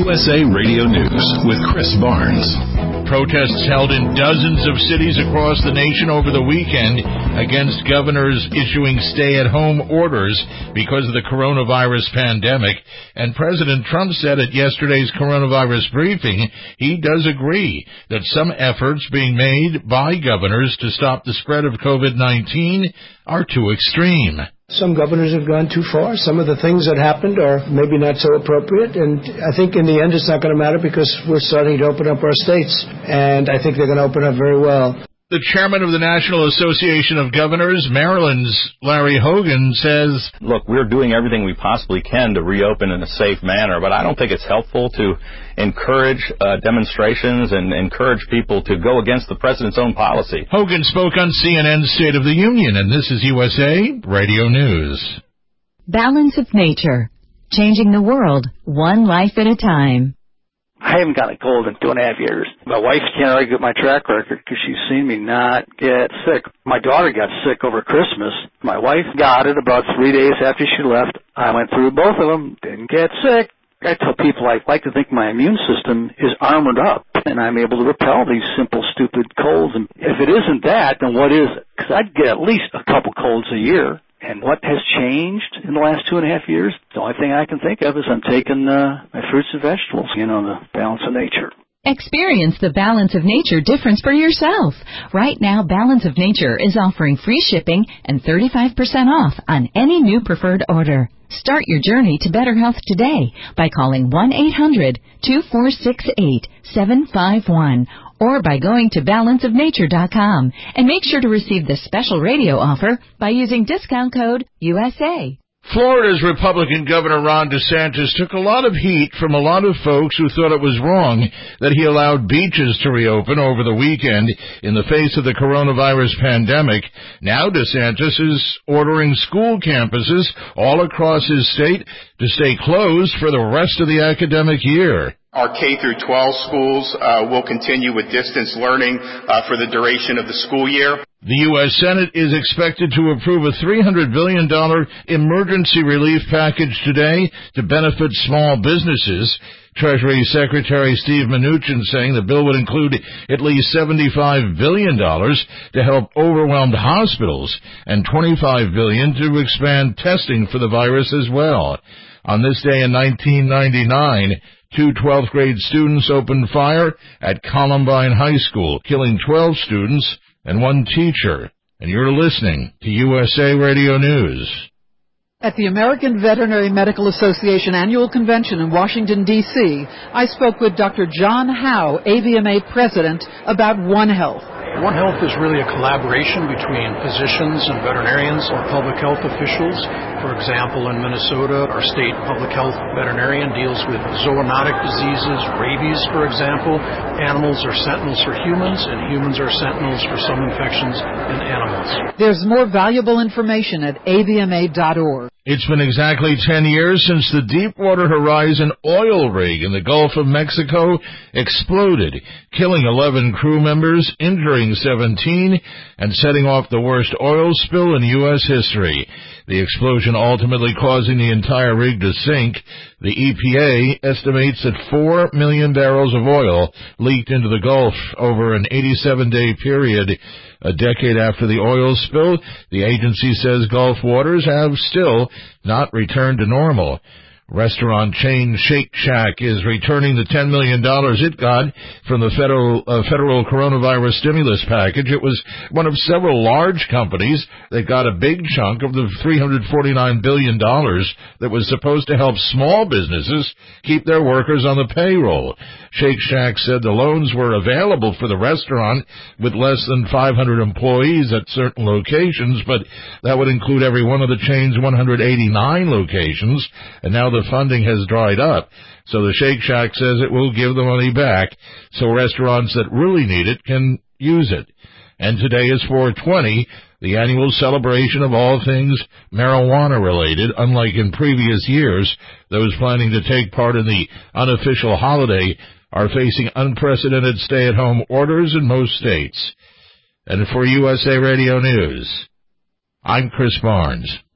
USA Radio News with Chris Barnes. Protests held in dozens of cities across the nation over the weekend against governors issuing stay-at-home orders because of the coronavirus pandemic. And President Trump said at yesterday's coronavirus briefing he does agree that some efforts being made by governors to stop the spread of COVID-19 are too extreme. Some governors have gone too far. Some of the things that happened are maybe not so appropriate. And I think in the end it's not going to matter because we're starting to open up our states. And I think they're going to open up very well. The chairman of the National Association of Governors, Maryland's Larry Hogan, says, look, we're doing everything we possibly can to reopen in a safe manner, but I don't think it's helpful to encourage demonstrations and encourage people to go against the president's own policy. Hogan spoke on CNN's State of the Union, and this is USA Radio News. Balance of Nature, changing the world one life at a time. I haven't gotten a cold in 2.5 years. My wife can't argue with my track record because she's seen me not get sick. My daughter got sick over Christmas. My wife got it about 3 days after she left. I went through both of them, didn't get sick. I tell people I like to think my immune system is armored up and I'm able to repel these simple, stupid colds. And if it isn't that, then what is it? Because I'd get at least a couple colds a year. And what has changed in the last 2.5 years? The only thing I can think of is I'm taking my fruits and vegetables, the balance of nature. Experience the Balance of Nature difference for yourself. Right now, Balance of Nature is offering free shipping and 35% off on any new preferred order. Start your journey to better health today by calling 1-800-2468-751 or by going to balanceofnature.com. And make sure to receive this special radio offer by using discount code USA. Florida's Republican Governor Ron DeSantis took a lot of heat from a lot of folks who thought it was wrong that he allowed beaches to reopen over the weekend in the face of the coronavirus pandemic. Now DeSantis is ordering school campuses all across his state to stay closed for the rest of the academic year. Our K-12 schools will continue with distance learning for the duration of the school year. The U.S. Senate is expected to approve a $300 billion emergency relief package today to benefit small businesses. Treasury Secretary Steve Mnuchin saying the bill would include at least $75 billion to help overwhelmed hospitals and $25 billion to expand testing for the virus as well. On this day in 1999, 2 12th grade students opened fire at Columbine High School, killing 12 students and 1 teacher. And you're listening to USA Radio News. At the American Veterinary Medical Association Annual Convention in Washington, D.C., I spoke with Dr. John Howe, AVMA President, about One Health. One Health is really a collaboration between physicians and veterinarians or public health officials. For example, in Minnesota, our state public health veterinarian deals with zoonotic diseases, rabies, for example. Animals are sentinels for humans, and humans are sentinels for some infections in animals. There's more valuable information at avma.org. It's been exactly 10 years since the Deepwater Horizon oil rig in the Gulf of Mexico exploded, killing 11 crew members, injuring 17, and setting off the worst oil spill in U.S. history. The explosion ultimately causing the entire rig to sink. The EPA estimates that 4 million barrels of oil leaked into the Gulf over an 87-day period. A decade after the oil spill, the agency says Gulf waters have still not returned to normal. Restaurant chain Shake Shack is returning the $10 million it got from the federal coronavirus stimulus package. It was one of several large companies that got a big chunk of the $349 billion that was supposed to help small businesses keep their workers on the payroll. Shake Shack said the loans were available for the restaurant with less than 500 employees at certain locations, but that would include every one of the chain's 189 locations, and now the funding has dried up. So the Shake Shack says it will give the money back so restaurants that really need it can use it. And today is 420, the annual celebration of all things marijuana-related. Unlike in previous years, those planning to take part in the unofficial holiday are facing unprecedented stay-at-home orders in most states. And for USA Radio News, I'm Chris Barnes.